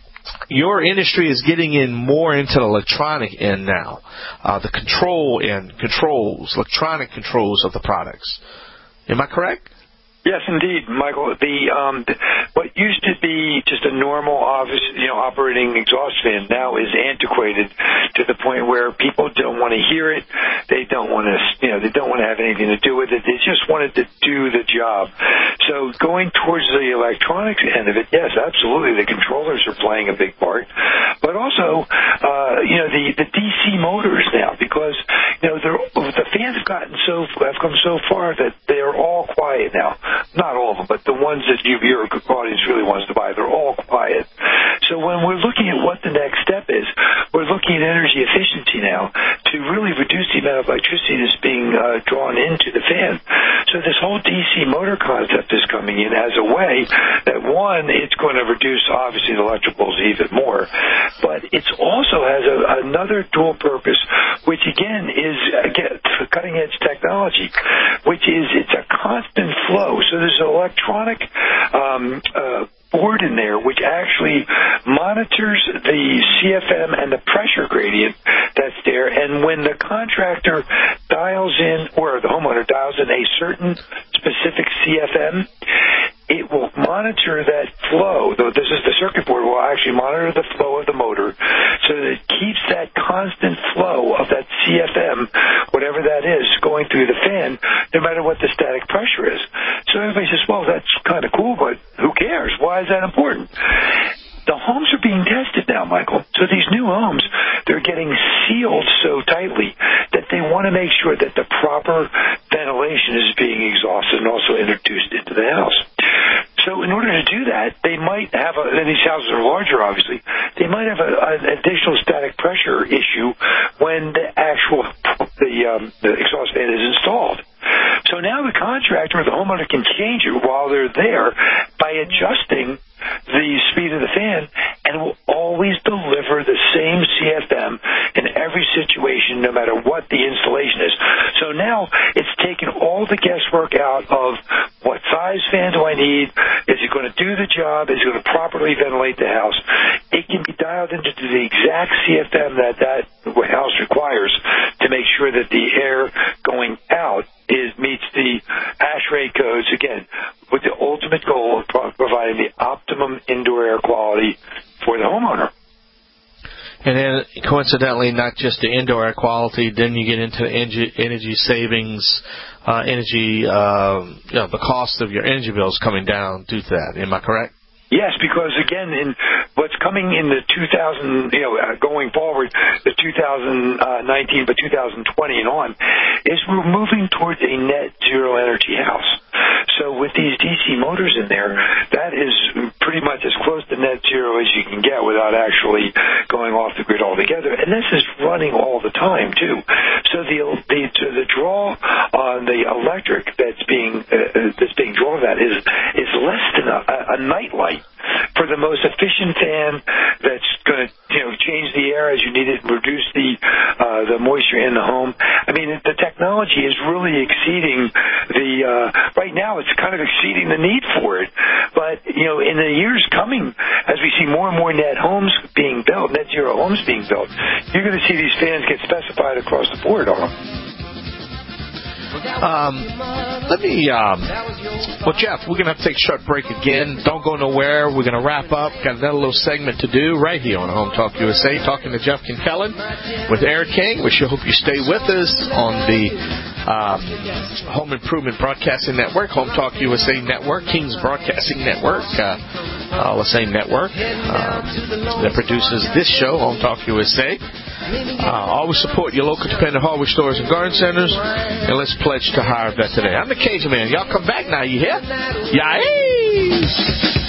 your industry is getting in more into the electronic end now, uh, the control end, controls, electronic controls of the products. Am I correct? Yes, indeed, Michael. The um, what used to be just a normal, obvious, you know, operating exhaust fan now is antiquated to the point where people don't want to hear it. They don't want to, you know, they don't want to have anything to do with it. They just wanted to do the job. So going towards the electronics end of it, yes, absolutely, the controllers are playing a big part, but also, uh, you know, the the D C motors now, because you know they're, the fans have gotten so have come so far that they are all quiet now. Not all of them, but the ones that you, your audience really wants to buy, they're all quiet. So when we're looking at what the next step is, we're looking at energy efficiency now to really reduce the amount of electricity that's being uh, drawn into the fan. So this whole D C motor concept is coming in as a way that, one, it's going to reduce, obviously, the electricals even more, but it also has a, another dual purpose, which, again, is again, cutting-edge technology, which is it's a constant flow. So there's an electronic um, uh, board in there which actually monitors the C F M and the pressure gradient that's there. And when the contractor dials in, or the homeowner dials in a certain specific C F M, it will monitor that flow. Though this is the circuit board, will actually monitor the flow of the motor so that it keeps that constant flow of that C F M, whatever that is, going through the fan, no matter what the static pressure is. So everybody says, well, that's kind of cool, but who cares? Why is that important? The homes are being tested now, Michael. So these new homes, they're getting sealed so tightly that they want to make sure that the proper ventilation is being exhausted and also introduced into the house. So in order to do that, they might have, a, and these houses are larger, obviously, they might have a, an additional static pressure issue when the actual the, um, the exhaust fan is installed. So now the contractor or the homeowner can change it while they're there by adjusting the speed of the fan, and will always deliver the same C F M in every situation, no matter what the installation is. So now it's taken all the guesswork out of what size fan do I need? Is it going to do the job? Is it going to properly ventilate the house? It can be dialed into the exact C F M that that house requires to make sure that the air going out is meets the ASHRAE codes, again, with the ultimate goal of pro- providing the optimum indoor air quality for the homeowner. And then, coincidentally, not just the indoor air quality, then you get into energy, energy savings, uh, energy, um, you know, the cost of your energy bills coming down due to that. Am I correct? Yes, because again, in what's coming in the two thousand, you know, uh, going forward, the two thousand nineteen, but two thousand twenty and on, is we're moving towards a net zero energy house. So with these D C motors in there, that is pretty much as close to net zero as you can get without actually going off the grid altogether. And this is running all the time, too. So the the, the draw on the electric that's being uh, that's being drawn that is is less than a, a night light for the most efficient fan that's going to you know change the air as you need it, reduce the uh, the moisture in the home. I mean, the technology is really exceeding the uh, right now. It's kind of exceeding the need for it. But you know, in the years coming, as we see more and more net homes being built, net zero homes being built, you're going to see these fans get specified across the board on them. Um, let me, um, well, Jeff, we're going to have to take a short break again. Don't go nowhere. We're going to wrap up. Got another little segment to do right here on Home Talk U S A, talking to Jeff Kinkellen with Eric King. We sure hope you stay with us on the uh, Home Improvement Broadcasting Network, Home Talk U S A Network, King's Broadcasting Network, uh, all the same network uh, that produces this show, Home Talk U S A. Uh, always support your local independent hardware stores and garden centers, and let's pledge to hire a vet today. I'm the Cajun Man. Y'all come back now, you hear? Yay!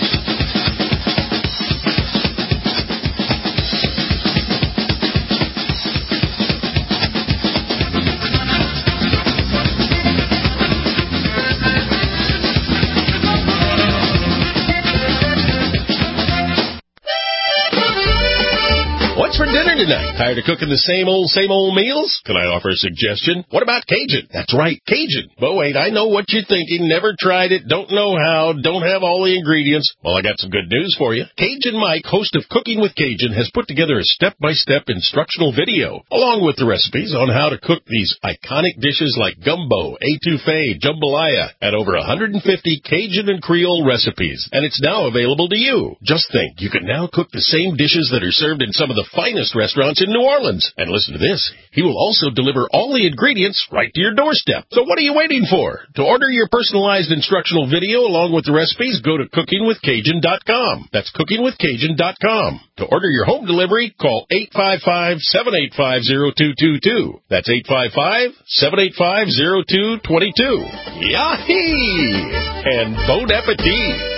What's for dinner tonight? Tired of cooking the same old, same old meals? Can I offer a suggestion? What about Cajun? That's right, Cajun. But wait, I know what you're thinking. Never tried it, don't know how, don't have all the ingredients. Well, I got some good news for you. Cajun Mike, host of Cooking with Cajun, has put together a step-by-step instructional video, along with the recipes on how to cook these iconic dishes like gumbo, etouffee, jambalaya, and over one hundred fifty Cajun and Creole recipes. And it's now available to you. Just think, you can now cook the same dishes that are served in some of the finest restaurants in New Orleans. And listen to this. He will also deliver all the ingredients right to your doorstep. So what are you waiting for? To order your personalized instructional video along with the recipes, go to cooking with cajun dot com. That's cooking with cajun dot com. To order your home delivery, call eight five five, seven eight five, zero two two two. That's eight five five, seven eight five, zero two two two. Yahee! And bon appetit!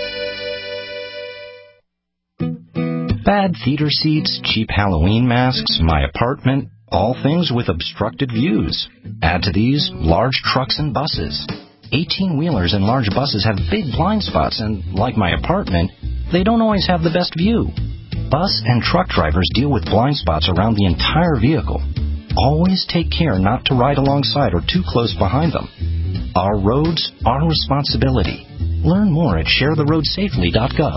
Bad theater seats, cheap Halloween masks, my apartment, all things with obstructed views. Add to these, large trucks and buses. eighteen-wheelers and large buses have big blind spots, and like my apartment, they don't always have the best view. Bus and truck drivers deal with blind spots around the entire vehicle. Always take care not to ride alongside or too close behind them. Our roads, our responsibility. Learn more at share the road safely dot gov.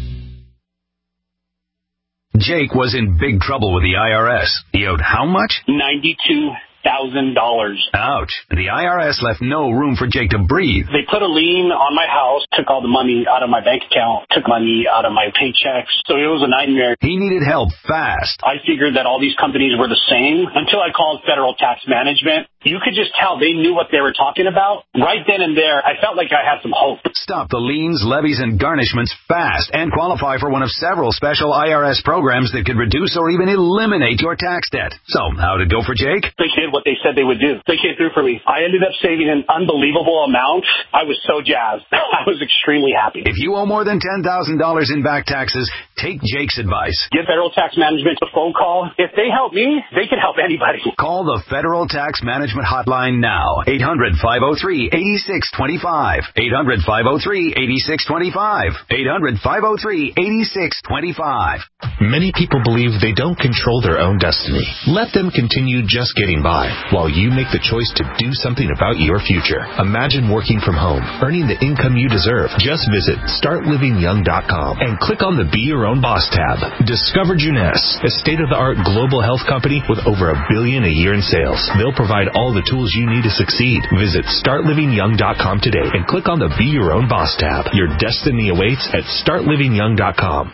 Jake was in big trouble with the I R S. He owed how much? ninety-two thousand dollars. Ouch. The I R S left no room for Jake to breathe. They put a lien on my house, took all the money out of my bank account, took money out of my paychecks. So it was a nightmare. He needed help fast. I figured that all these companies were the same until I called Federal Tax Management. You could just tell they knew what they were talking about. Right then and there, I felt like I had some hope. Stop the liens, levies, and garnishments fast and qualify for one of several special I R S programs that could reduce or even eliminate your tax debt. So, how'd it go for Jake? They did what they said they would do. They came through for me. I ended up saving an unbelievable amount. I was so jazzed. I was extremely happy. If you owe more than ten thousand dollars in back taxes, take Jake's advice. Give Federal Tax Management a phone call. If they help me, they can help anybody. Call the Federal Tax Management Hotline now. eight hundred, five oh three, eight six two five. eight hundred, five oh three, eight six two five. eight hundred, five oh three, eight six two five. Many people believe they don't control their own destiny. Let them continue just getting by, while you make the choice to do something about your future. Imagine working from home, earning the income you deserve. Just visit start living young dot com and click on the Be Your Own Boss tab. Discover Juness, a state-of-the-art global health company with over a billion a year in sales. They'll provide all the tools you need to succeed. Visit start living young dot com today and click on the Be Your Own Boss tab. Your destiny awaits at start living young dot com.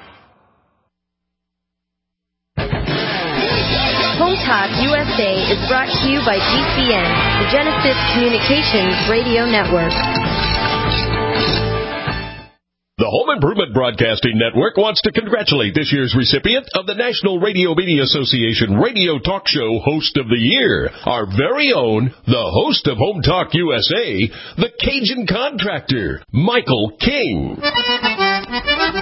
Home Talk U S A is brought to you by G C N, the Genesis Communications Radio Network. The Home Improvement Broadcasting Network wants to congratulate this year's recipient of the National Radio Media Association Radio Talk Show Host of the Year, our very own, the host of Home Talk U S A, the Cajun Contractor, Michael King.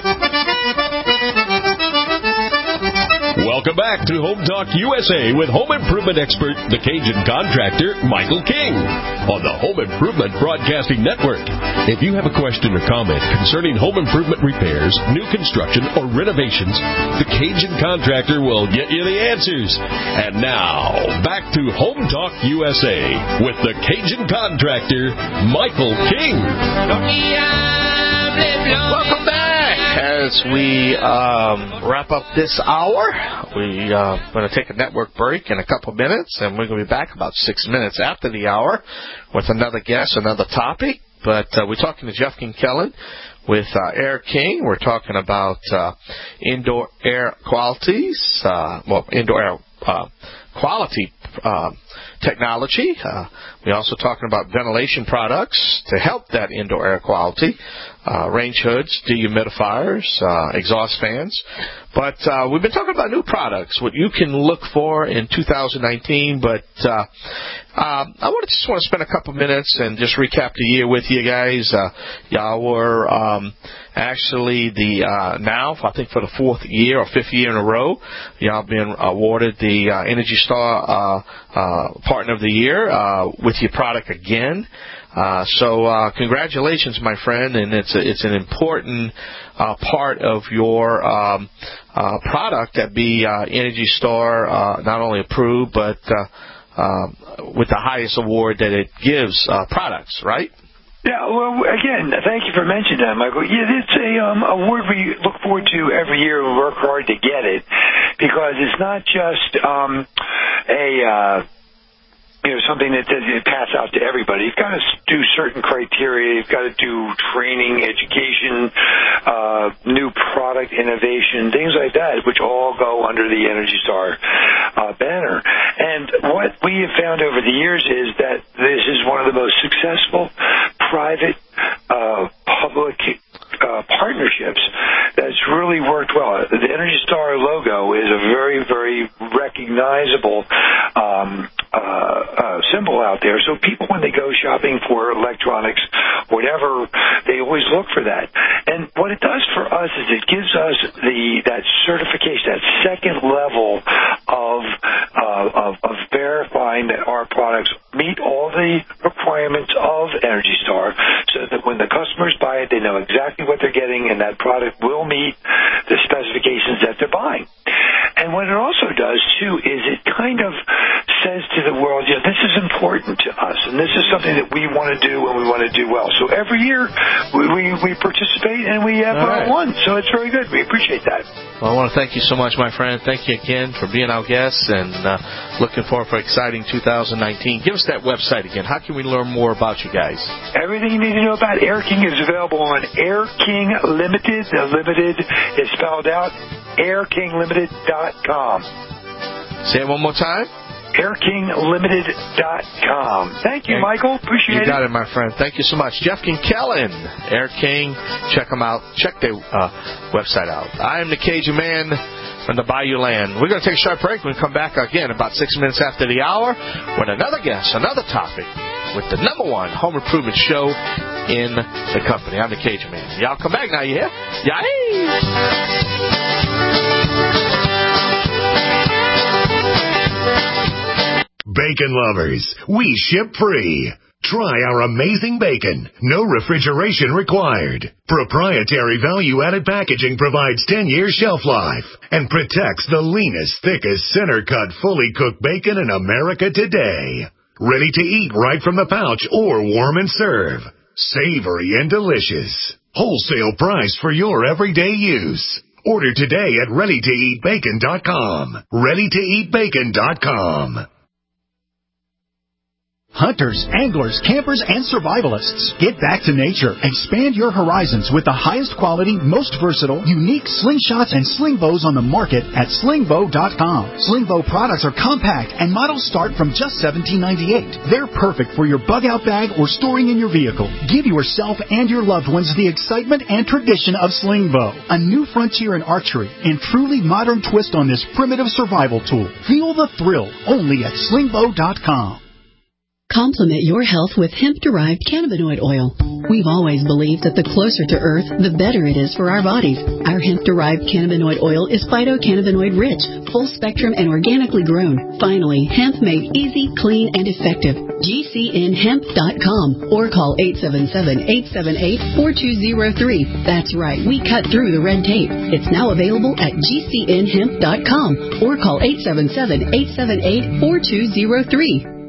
Welcome back to Home Talk U S A with home improvement expert, the Cajun contractor, Michael King, on the Home Improvement Broadcasting Network. If you have a question or comment concerning home improvement repairs, new construction, or renovations, the Cajun contractor will get you the answers. And now, back to Home Talk U S A with the Cajun contractor, Michael King. Welcome back. As we um, wrap up this hour, we are uh, going to take a network break in a couple minutes, and we're going to be back about six minutes after the hour with another guest, another topic. But uh, we're talking to Jeff Kellen with uh, Air King. We're talking about uh, indoor air qualities, uh, well, indoor air uh, quality uh, technology. Uh, we're also talking about ventilation products to help that indoor air quality, uh, range hoods, dehumidifiers, uh, exhaust fans. But uh, we've been talking about new products, what you can look for in two thousand nineteen. But uh, uh, I want to just want to spend a couple minutes and just recap the year with you guys. Uh, y'all were um, actually the uh, now, I think for the fourth year or fifth year in a row, y'all been awarded the uh, Energy Star uh, uh, Partner of the Year uh, with your product again. Uh, so uh, congratulations, my friend, and it's a, it's an important uh, part of your um, uh, product that be uh, Energy Star uh, not only approved, but uh, uh, with the highest award that it gives uh, products, right? Yeah, well, again, thank you for mentioning that, Michael. Yeah, it's a um, award we look forward to every year and work hard to get it, because it's not just um, a... Uh, you know, something that you pass out to everybody. You've got to do certain criteria. You've got to do training, education, uh, new product innovation, things like that, which all go under the Energy Star uh, banner. And what we have found over the years is that this is one of the most successful private uh, public uh, partnerships that's really worked well. The Energy Star logo is a very, very recognizable um, uh, uh, symbol out there. So people, when they go shopping for electronics, whatever, they always look for that. And what it does for us is it gives us the that certification, that second level of uh, of, of verifying that our products meet all the requirements of Energy Star, so that when the customers buy it, they know exactly what they're getting, and that product will meet the specifications that they're buying. And what it also does, too, is it kind of says to the world, yeah, this is important to us, and this is something that we want to do and we want to do well. So every year we, we, we participate, and we have uh, right. won. So it's very good. We appreciate that. Well, I want to thank you so much, my friend. Thank you again for being our guest, and uh, looking forward for exciting two thousand nineteen. Give us that website again. How can we learn more about you guys? Everything you need to know about Air King is available on Air King Limited. The Limited is spelled out air king limited dot com. Say it one more time. air king limited dot com. Thank you, Michael. Appreciate it. You got it, my friend. Thank you so much. Jeff Kellen, Air King. Check them out. Check their uh, website out. I am the Cajun Man from the Bayou Land. We're going to take a short break. We'll come back again about six minutes after the hour with another guest, another topic, with the number one home improvement show in the company. I'm the Cajun Man. Y'all come back now, you hear? Yay! Bacon lovers, we ship free. Try our amazing bacon. No refrigeration required. Proprietary value-added packaging provides ten years shelf life and protects the leanest, thickest, center-cut, fully cooked bacon in America today. Ready to eat right from the pouch or warm and serve. Savory and delicious. Wholesale price for your everyday use. Order today at ready to eat bacon dot com. ready to eat bacon dot com. Hunters, anglers, campers, and survivalists. Get back to nature. Expand your horizons with the highest quality, most versatile, unique slingshots and sling bows on the market at sling bow dot com. Sling bow products are compact and models start from just seventeen ninety-eight. They're perfect for your bug out bag or storing in your vehicle. Give yourself and your loved ones the excitement and tradition of sling bow. A new frontier in archery and truly modern twist on this primitive survival tool. Feel the thrill only at sling bow dot com. Complement your health with hemp-derived cannabinoid oil. We've always believed that the closer to Earth, the better it is for our bodies. Our hemp-derived cannabinoid oil is phytocannabinoid rich, full spectrum and organically grown. Finally, hemp made easy, clean, and effective. G C N hemp dot com or call eight seven seven, eight seven eight, four two zero three. That's right, we cut through the red tape. It's now available at G C N hemp dot com or call eight seven seven, eight seven eight, four two zero three.